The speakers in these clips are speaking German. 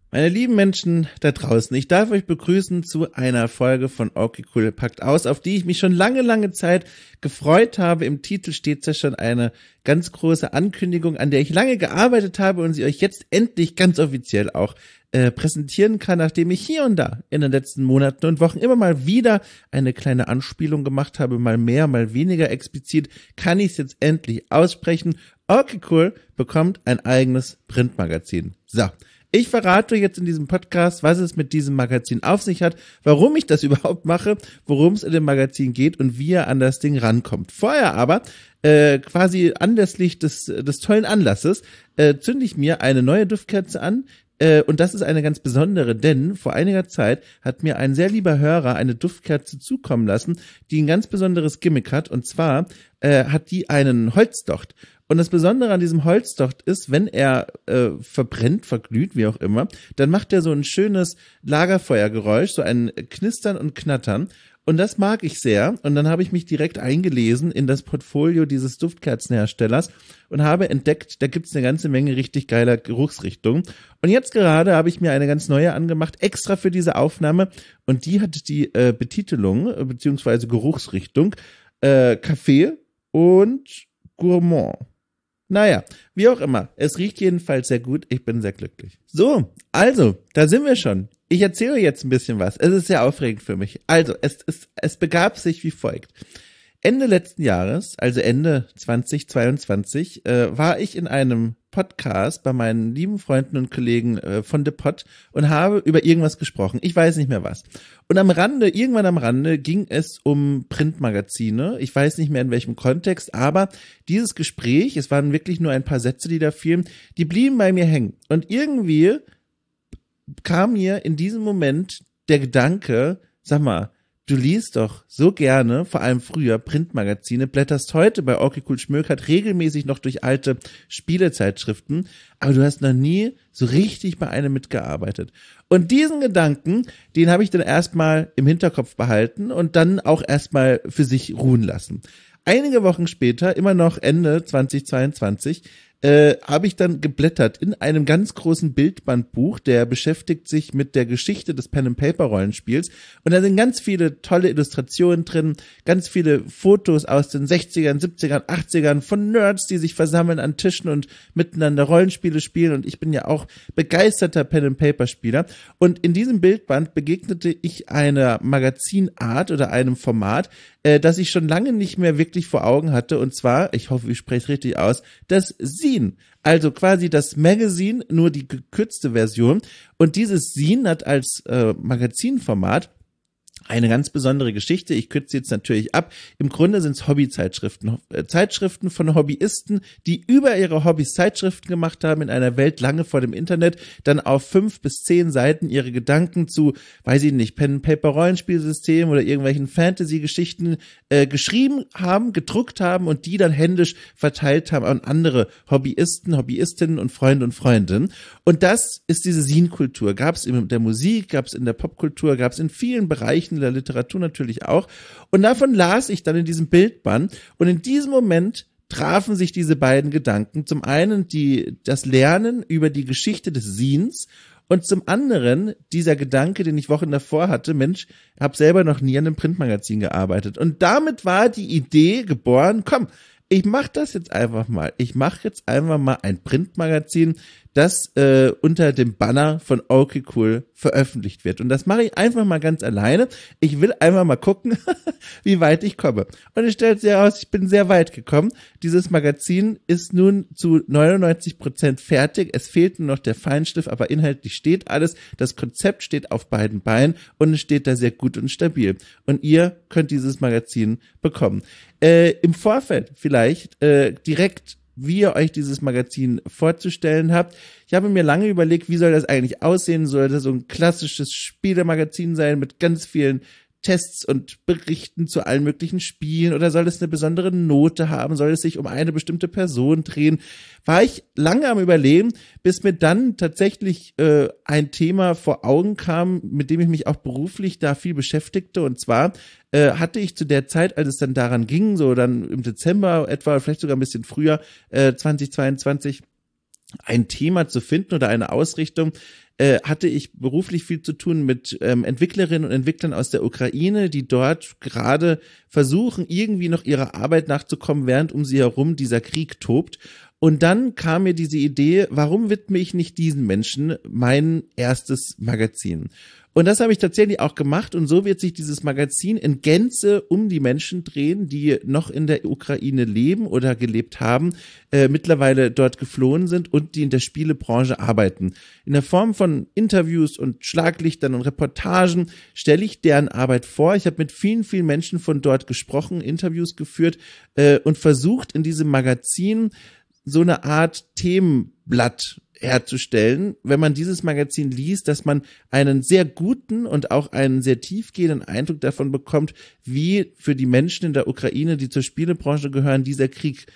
Meine lieben Menschen da draußen, ich darf euch begrüßen zu einer Folge von Okay Cool packt aus, auf die ich mich schon lange Zeit gefreut habe. Im Titel steht ja schon eine ganz große Ankündigung, an der ich lange gearbeitet habe und sie euch jetzt endlich ganz offiziell auch präsentieren kann, nachdem ich hier und da in den letzten Monaten und Wochen immer mal wieder eine kleine Anspielung gemacht habe, mal mehr, mal weniger explizit, kann ich es jetzt endlich aussprechen. Okay Cool bekommt ein eigenes Printmagazin. So. Ich verrate jetzt in diesem Podcast, was es mit diesem Magazin auf sich hat, warum ich das überhaupt mache, worum es in dem Magazin geht und wie ihr an das Ding rankommt. Vorher aber, quasi anlässlich des tollen Anlasses, zünde ich mir eine neue Duftkerze an. Und das ist eine ganz besondere, denn vor einiger Zeit hat mir ein sehr lieber Hörer eine Duftkerze zukommen lassen, die ein ganz besonderes Gimmick hat. Und zwar hat die einen Holzdocht. Und das Besondere an diesem Holzdocht ist, wenn er verbrennt, verglüht, wie auch immer, dann macht er so ein schönes Lagerfeuergeräusch, so ein Knistern und Knattern. Und das mag ich sehr. Und dann habe ich mich direkt eingelesen in das Portfolio dieses Duftkerzenherstellers und habe entdeckt, da gibt's eine ganze Menge richtig geiler Geruchsrichtungen. Und jetzt gerade habe ich mir eine ganz neue angemacht, extra für diese Aufnahme. Und die hat die Betitelung, beziehungsweise Geruchsrichtung, Kaffee und Gourmand. Naja, wie auch immer. Es riecht jedenfalls sehr gut. Ich bin sehr glücklich. So, also, da sind wir schon. Ich erzähle jetzt ein bisschen was. Es ist sehr aufregend für mich. Also, es begab sich wie folgt. Ende letzten Jahres, also Ende 2022, war ich in einem Podcast bei meinen lieben Freunden und Kollegen von The Pod und habe über irgendwas gesprochen. Ich weiß nicht mehr was. Und irgendwann am Rande ging es um Printmagazine. Ich weiß nicht mehr in welchem Kontext, aber dieses Gespräch, es waren wirklich nur ein paar Sätze, die da fielen, die blieben bei mir hängen. Und irgendwie kam mir in diesem Moment der Gedanke, sag mal, du liest doch so gerne, vor allem früher, Printmagazine, blätterst heute bei Okay Cool Schmökert regelmäßig noch durch alte Spielezeitschriften, aber du hast noch nie so richtig bei einem mitgearbeitet. Und diesen Gedanken, den habe ich dann erstmal im Hinterkopf behalten und dann auch erstmal für sich ruhen lassen. Einige Wochen später, immer noch Ende 2022, habe ich dann geblättert in einem ganz großen Bildbandbuch, der beschäftigt sich mit der Geschichte des Pen-and-Paper-Rollenspiels und da sind ganz viele tolle Illustrationen drin, ganz viele Fotos aus den 60ern, 70ern, 80ern von Nerds, die sich versammeln an Tischen und miteinander Rollenspiele spielen und ich bin ja auch begeisterter Pen-and-Paper-Spieler und in diesem Bildband begegnete ich einer Magazinart oder einem Format, das ich schon lange nicht mehr wirklich vor Augen hatte und zwar, ich hoffe, ich spreche es richtig aus, das Zine, also quasi das Magazine, nur die gekürzte Version. Und dieses Zine hat als Magazinformat eine ganz besondere Geschichte. Ich kürze jetzt natürlich ab. Im Grunde sind es Hobbyzeitschriften. Zeitschriften von Hobbyisten, die über ihre Hobbys Zeitschriften gemacht haben in einer Welt lange vor dem Internet, dann auf 5 bis 10 Seiten ihre Gedanken zu, weiß ich nicht, Pen-and-Paper-Rollenspielsystemen oder irgendwelchen Fantasy-Geschichten geschrieben haben, gedruckt haben und die dann händisch verteilt haben an andere Hobbyisten, Hobbyistinnen und Freunde und Freundinnen. Und das ist diese Zine-Kultur. Gab es in der Musik, gab es in der Popkultur, gab es in vielen Bereichen der Literatur natürlich auch. Und davon las ich dann in diesem Bildband. Und in diesem Moment trafen sich diese beiden Gedanken. Zum einen das Lernen über die Geschichte des Zines und zum anderen dieser Gedanke, den ich Wochen davor hatte, Mensch, habe selber noch nie an einem Printmagazin gearbeitet. Und damit war die Idee geboren, komm, ich mache das jetzt einfach mal. Ich mache jetzt einfach mal ein Printmagazin, das unter dem Banner von Okay Cool veröffentlicht wird. Und das mache ich einfach mal ganz alleine. Ich will einfach mal gucken, wie weit ich komme. Und es stellt sich heraus, ich bin sehr weit gekommen. Dieses Magazin ist nun zu 99% fertig. Es fehlt nur noch der Feinschliff, aber inhaltlich steht alles. Das Konzept steht auf beiden Beinen und es steht da sehr gut und stabil. Und ihr könnt dieses Magazin bekommen. Im Vorfeld vielleicht direkt, wie ihr euch dieses Magazin vorzustellen habt. Ich habe mir lange überlegt, wie soll das eigentlich aussehen? Soll das so ein klassisches Spielemagazin sein mit ganz vielen Tests und Berichten zu allen möglichen Spielen oder soll es eine besondere Note haben? Soll es sich um eine bestimmte Person drehen? War ich lange am Überlegen, bis mir dann tatsächlich ein Thema vor Augen kam, mit dem ich mich auch beruflich da viel beschäftigte. Und zwar hatte ich zu der Zeit, als es dann daran ging, so dann im Dezember etwa, vielleicht sogar ein bisschen früher, 2022, ein Thema zu finden oder eine Ausrichtung, hatte ich beruflich viel zu tun mit Entwicklerinnen und Entwicklern aus der Ukraine, die dort gerade versuchen, irgendwie noch ihrer Arbeit nachzukommen, während um sie herum dieser Krieg tobt. Und dann kam mir diese Idee, warum widme ich nicht diesen Menschen mein erstes Magazin? Und das habe ich tatsächlich auch gemacht und so wird sich dieses Magazin in Gänze um die Menschen drehen, die noch in der Ukraine leben oder gelebt haben, mittlerweile dort geflohen sind und die in der Spielebranche arbeiten. In der Form von Interviews und Schlaglichtern und Reportagen stelle ich deren Arbeit vor. Ich habe mit vielen, vielen Menschen von dort gesprochen, Interviews geführt und versucht in diesem Magazin so eine Art Themenblatt herzustellen, wenn man dieses Magazin liest, dass man einen sehr guten und auch einen sehr tiefgehenden Eindruck davon bekommt, wie für die Menschen in der Ukraine, die zur Spielebranche gehören, dieser Krieg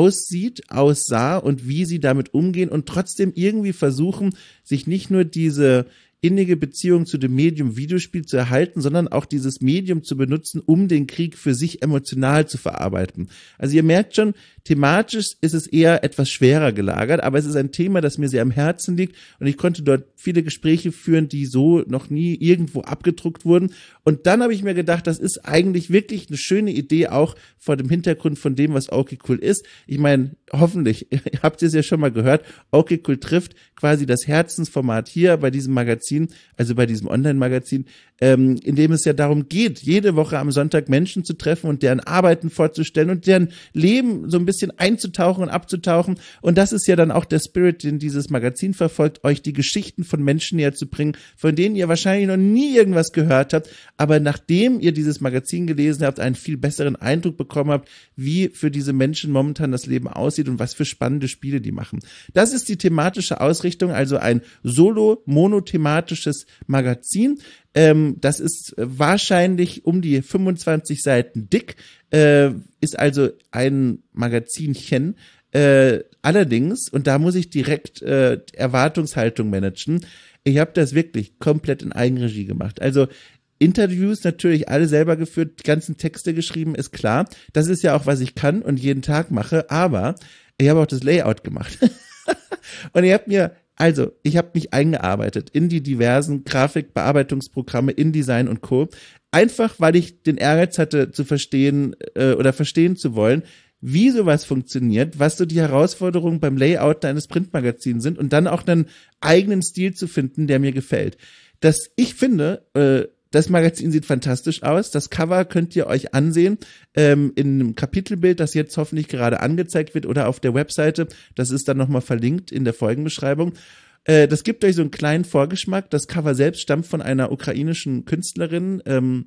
aussah und wie sie damit umgehen und trotzdem irgendwie versuchen, sich nicht nur diese innige Beziehung zu dem Medium Videospiel zu erhalten, sondern auch dieses Medium zu benutzen, um den Krieg für sich emotional zu verarbeiten. Also ihr merkt schon, thematisch ist es eher etwas schwerer gelagert, aber es ist ein Thema, das mir sehr am Herzen liegt und ich konnte dort viele Gespräche führen, die so noch nie irgendwo abgedruckt wurden. Und dann habe ich mir gedacht, das ist eigentlich wirklich eine schöne Idee, auch vor dem Hintergrund von dem, was Okay Cool ist. Ich meine, hoffentlich, habt ihr es ja schon mal gehört, Okay Cool trifft quasi das Herzensformat hier bei diesem Magazin, also bei diesem Online-Magazin, in dem es ja darum geht, jede Woche am Sonntag Menschen zu treffen und deren Arbeiten vorzustellen und deren Leben so ein bisschen einzutauchen und abzutauchen. Und das ist ja dann auch der Spirit, den dieses Magazin verfolgt, euch die Geschichten von Menschen näher zu bringen, von denen ihr wahrscheinlich noch nie irgendwas gehört habt, aber nachdem ihr dieses Magazin gelesen habt, einen viel besseren Eindruck bekommen habt, wie für diese Menschen momentan das Leben aussieht und was für spannende Spiele die machen. Das ist die thematische Ausrichtung, also ein solo-monothematisches Magazin. Das ist wahrscheinlich um die 25 Seiten dick, ist also ein Magazinchen. Allerdings, und da muss ich direkt Erwartungshaltung managen, ich habe das wirklich komplett in Eigenregie gemacht. Also Interviews natürlich alle selber geführt, die ganzen Texte geschrieben, ist klar. Das ist ja auch, was ich kann und jeden Tag mache, aber ich habe auch das Layout gemacht. Und ich habe mich eingearbeitet in die diversen Grafikbearbeitungsprogramme, InDesign und Co. Einfach, weil ich den Ehrgeiz hatte, zu verstehen oder verstehen zu wollen, wie sowas funktioniert, was so die Herausforderungen beim Layout eines Printmagazins sind und dann auch einen eigenen Stil zu finden, der mir gefällt. Ich finde, das Magazin sieht fantastisch aus. Das Cover könnt ihr euch ansehen in einem Kapitelbild, das jetzt hoffentlich gerade angezeigt wird oder auf der Webseite. Das ist dann nochmal verlinkt in der Folgenbeschreibung. Das gibt euch so einen kleinen Vorgeschmack. Das Cover selbst stammt von einer ukrainischen Künstlerin,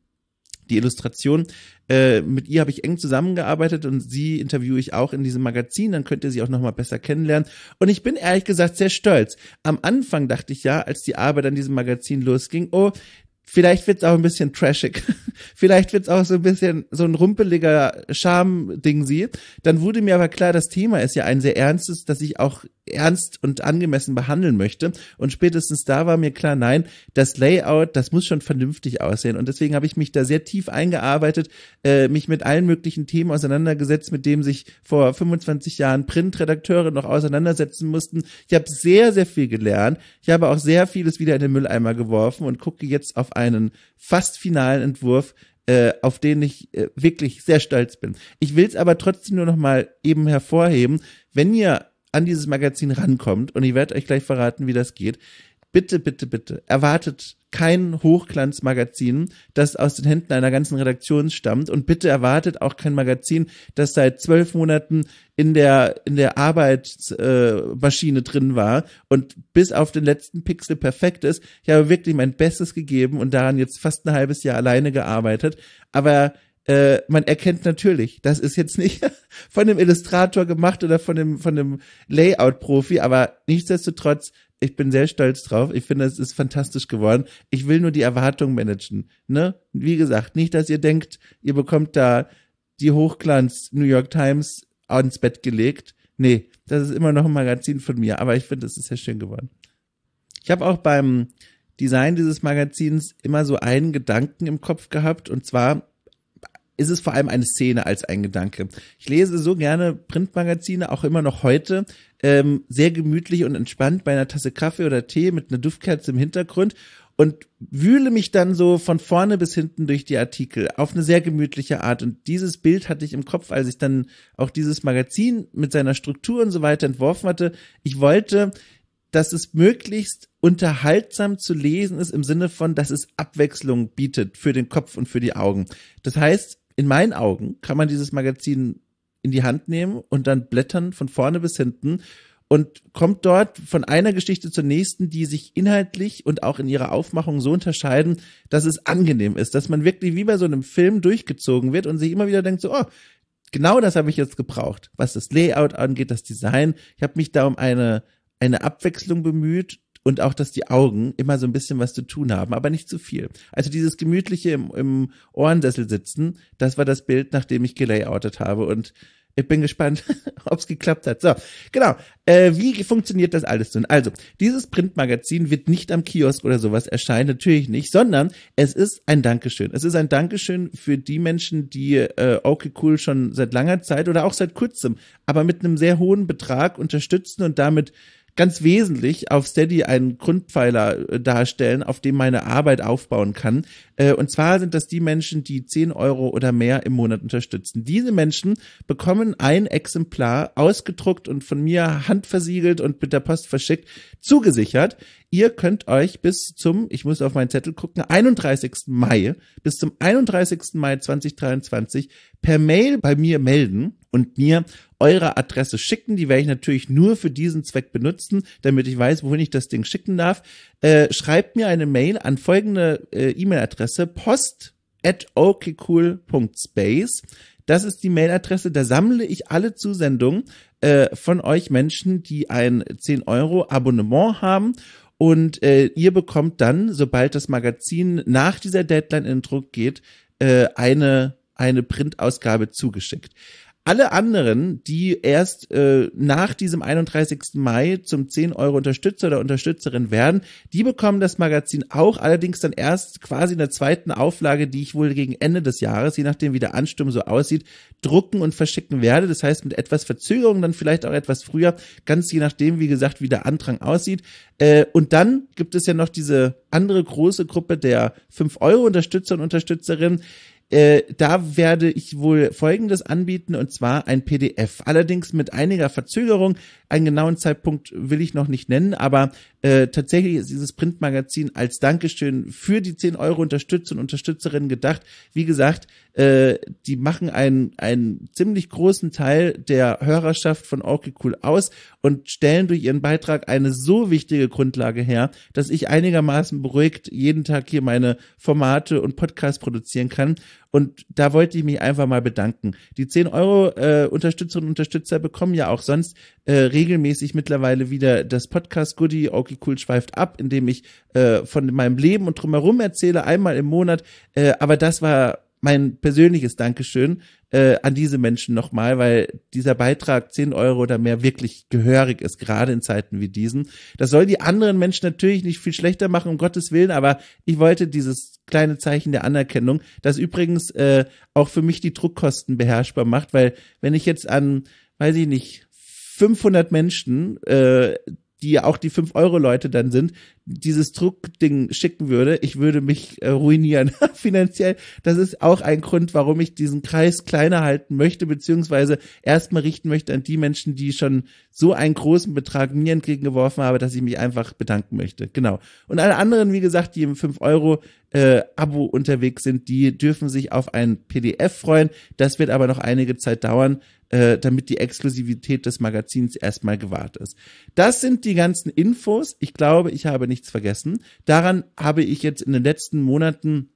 die Illustration. Mit ihr habe ich eng zusammengearbeitet und sie interviewe ich auch in diesem Magazin. Dann könnt ihr sie auch nochmal besser kennenlernen. Und ich bin ehrlich gesagt sehr stolz. Am Anfang dachte ich ja, als die Arbeit an diesem Magazin losging, vielleicht wird's auch ein bisschen trashig. Vielleicht wird's auch so ein bisschen so ein rumpeliger Charme-Ding. Dann wurde mir aber klar, das Thema ist ja ein sehr ernstes, das ich auch ernst und angemessen behandeln möchte. Und spätestens da war mir klar, nein, das Layout, das muss schon vernünftig aussehen. Und deswegen habe ich mich da sehr tief eingearbeitet, mich mit allen möglichen Themen auseinandergesetzt, mit dem sich vor 25 Jahren Printredakteure noch auseinandersetzen mussten. Ich habe sehr, sehr viel gelernt. Ich habe auch sehr vieles wieder in den Mülleimer geworfen und gucke jetzt auf einen fast finalen Entwurf, auf den ich wirklich sehr stolz bin. Ich will es aber trotzdem nur noch mal eben hervorheben, wenn ihr an dieses Magazin rankommt, und ich werde euch gleich verraten, wie das geht, bitte, bitte, bitte, erwartet kein Hochglanzmagazin, das aus den Händen einer ganzen Redaktion stammt, und bitte erwartet auch kein Magazin, das seit 12 Monaten in der Arbeitsmaschine drin war und bis auf den letzten Pixel perfekt ist. Ich habe wirklich mein Bestes gegeben und daran jetzt fast ein halbes Jahr alleine gearbeitet, aber man erkennt natürlich, das ist jetzt nicht von dem Illustrator gemacht oder von dem Layout-Profi, aber nichtsdestotrotz, ich bin sehr stolz drauf. Ich finde, es ist fantastisch geworden. Ich will nur die Erwartungen managen, ne? Wie gesagt, nicht, dass ihr denkt, ihr bekommt da die Hochglanz New York Times ans Bett gelegt. Nee, das ist immer noch ein Magazin von mir, aber ich finde, es ist sehr schön geworden. Ich habe auch beim Design dieses Magazins immer so einen Gedanken im Kopf gehabt, und zwar ist es vor allem eine Szene als ein Gedanke. Ich lese so gerne Printmagazine, auch immer noch heute, sehr gemütlich und entspannt bei einer Tasse Kaffee oder Tee mit einer Duftkerze im Hintergrund und wühle mich dann so von vorne bis hinten durch die Artikel auf eine sehr gemütliche Art. Und dieses Bild hatte ich im Kopf, als ich dann auch dieses Magazin mit seiner Struktur und so weiter entworfen hatte. Ich wollte, dass es möglichst unterhaltsam zu lesen ist, im Sinne von, dass es Abwechslung bietet für den Kopf und für die Augen. Das heißt, in meinen Augen kann man dieses Magazin in die Hand nehmen und dann blättern von vorne bis hinten und kommt dort von einer Geschichte zur nächsten, die sich inhaltlich und auch in ihrer Aufmachung so unterscheiden, dass es angenehm ist, dass man wirklich wie bei so einem Film durchgezogen wird und sich immer wieder denkt so, oh, genau das habe ich jetzt gebraucht. Was das Layout angeht, das Design. Ich habe mich da um eine Abwechslung bemüht und auch, dass die Augen immer so ein bisschen was zu tun haben, aber nicht zu viel. Also dieses gemütliche im Ohrensessel sitzen, das war das Bild, nach dem ich gelayoutet habe und ich bin gespannt, ob es geklappt hat. So, genau. Wie funktioniert das alles denn? Also, dieses Printmagazin wird nicht am Kiosk oder sowas erscheinen, natürlich nicht, sondern es ist ein Dankeschön. Es ist ein Dankeschön für die Menschen, die okay cool schon seit langer Zeit oder auch seit kurzem, aber mit einem sehr hohen Betrag unterstützen und damit ganz wesentlich auf Steady einen Grundpfeiler darstellen, auf dem meine Arbeit aufbauen kann. Und zwar sind das die Menschen, die 10 Euro oder mehr im Monat unterstützen. Diese Menschen bekommen ein Exemplar ausgedruckt und von mir handversiegelt und mit der Post verschickt, zugesichert. Ihr könnt euch bis zum, ich muss auf meinen Zettel gucken, 31. Mai, bis zum 31. Mai 2023 per Mail bei mir melden und mir eure Adresse schicken. Die werde ich natürlich nur für diesen Zweck benutzen, damit ich weiß, wohin ich das Ding schicken darf. Schreibt mir eine Mail an folgende E-Mail-Adresse: post@okcool.space. Das ist die Mailadresse, da sammle ich alle Zusendungen von euch Menschen, die ein 10 Euro Abonnement haben. Und ihr bekommt dann, sobald das Magazin nach dieser Deadline in den Druck geht, eine Printausgabe zugeschickt. Alle anderen, die erst nach diesem 31. Mai zum 10 Euro Unterstützer oder Unterstützerin werden, die bekommen das Magazin auch, allerdings dann erst quasi in der zweiten Auflage, die ich wohl gegen Ende des Jahres, je nachdem wie der Ansturm so aussieht, drucken und verschicken werde. Das heißt mit etwas Verzögerung, dann vielleicht auch etwas früher, ganz je nachdem, wie gesagt, wie der Andrang aussieht. Und dann gibt es ja noch diese andere große Gruppe der 5 Euro Unterstützer und Unterstützerinnen. Da werde ich wohl Folgendes anbieten, und zwar ein PDF. Allerdings mit einiger Verzögerung. Einen genauen Zeitpunkt will ich noch nicht nennen, aber tatsächlich ist dieses Printmagazin als Dankeschön für die 10 Euro Unterstützer und Unterstützerinnen gedacht. Wie gesagt, die machen einen ziemlich großen Teil der Hörerschaft von okay cool aus und stellen durch ihren Beitrag eine so wichtige Grundlage her, dass ich einigermaßen beruhigt jeden Tag hier meine Formate und Podcasts produzieren kann. Und da wollte ich mich einfach mal bedanken. Die 10 Euro Unterstützerinnen und Unterstützer bekommen ja auch sonst regelmäßig mittlerweile wieder das Podcast-Goodie okay cool schweift ab, indem ich von meinem Leben und drumherum erzähle, einmal im Monat. Aber das war mein persönliches Dankeschön an diese Menschen nochmal, weil dieser Beitrag 10 Euro oder mehr wirklich gehörig ist, gerade in Zeiten wie diesen. Das soll die anderen Menschen natürlich nicht viel schlechter machen, um Gottes Willen, aber ich wollte dieses kleine Zeichen der Anerkennung, das übrigens auch für mich die Druckkosten beherrschbar macht, weil wenn ich jetzt an, weiß ich nicht, 500 Menschen, die ja auch die 5-Euro-Leute dann sind, dieses Druckding schicken würde, ich würde mich ruinieren finanziell. Das ist auch ein Grund, warum ich diesen Kreis kleiner halten möchte, beziehungsweise erstmal richten möchte an die Menschen, die schon so einen großen Betrag mir entgegengeworfen haben, dass ich mich einfach bedanken möchte. Genau. Und alle anderen, wie gesagt, die im 5-Euro Abo unterwegs sind, die dürfen sich auf ein PDF freuen. Das wird aber noch einige Zeit dauern, damit die Exklusivität des Magazins erstmal gewahrt ist. Das sind die ganzen Infos. Ich glaube, ich habe nichts vergessen. Daran habe ich jetzt in den letzten Monaten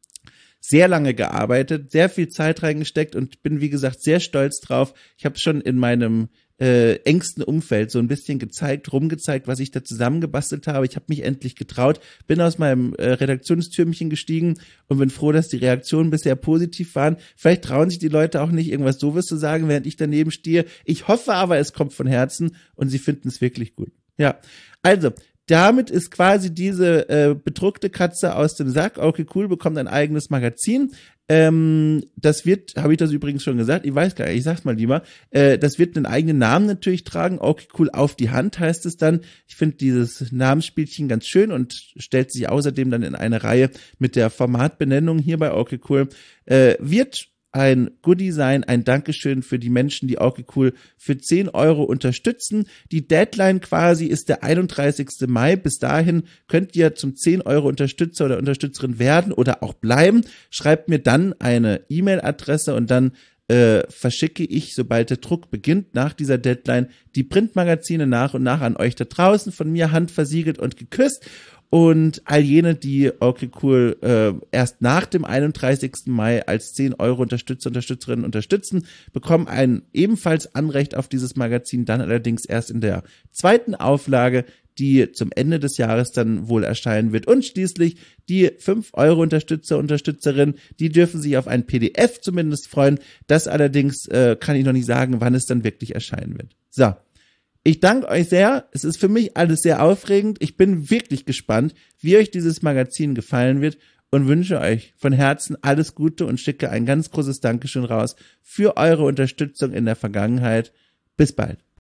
sehr lange gearbeitet, sehr viel Zeit reingesteckt und bin, wie gesagt, sehr stolz drauf. Ich habe es schon in meinem engsten Umfeld so ein bisschen rumgezeigt, was ich da zusammengebastelt habe. Ich habe mich endlich getraut, bin aus meinem Redaktionstürmchen gestiegen und bin froh, dass die Reaktionen bisher positiv waren. Vielleicht trauen sich die Leute auch nicht, irgendwas Doofes zu sagen, während ich daneben stehe. Ich hoffe aber, es kommt von Herzen und sie finden es wirklich gut. Ja, also damit ist quasi diese bedruckte Katze aus dem Sack. Okay cool bekommt ein eigenes Magazin. Das wird, habe ich das übrigens schon gesagt, ich weiß gar nicht, ich sag's mal lieber, das wird einen eigenen Namen natürlich tragen, okay, cool, auf die Hand heißt es dann. Ich finde dieses Namensspielchen ganz schön und stellt sich außerdem dann in eine Reihe mit der Formatbenennung hier bei okay, cool. Wird ein Goodie sein, ein Dankeschön für die Menschen, die okay cool für 10 Euro unterstützen. Die Deadline quasi ist der 31. Mai. Bis dahin könnt ihr zum 10 Euro Unterstützer oder Unterstützerin werden oder auch bleiben. Schreibt mir dann eine E-Mail-Adresse und dann verschicke ich, sobald der Druck beginnt, nach dieser Deadline die Printmagazine nach und nach an euch da draußen, von mir handversiegelt und geküsst. Und all jene, die okay cool erst nach dem 31. Mai als 10 Euro Unterstützerinnen unterstützen, bekommen ein ebenfalls Anrecht auf dieses Magazin, dann allerdings erst in der zweiten Auflage, die zum Ende des Jahres dann wohl erscheinen wird. Und schließlich die 5 Euro Unterstützerinnen, die dürfen sich auf ein PDF zumindest freuen. Das allerdings kann ich noch nicht sagen, wann es dann wirklich erscheinen wird. So. Ich danke euch sehr. Es ist für mich alles sehr aufregend. Ich bin wirklich gespannt, wie euch dieses Magazin gefallen wird und wünsche euch von Herzen alles Gute und schicke ein ganz großes Dankeschön raus für eure Unterstützung in der Vergangenheit. Bis bald.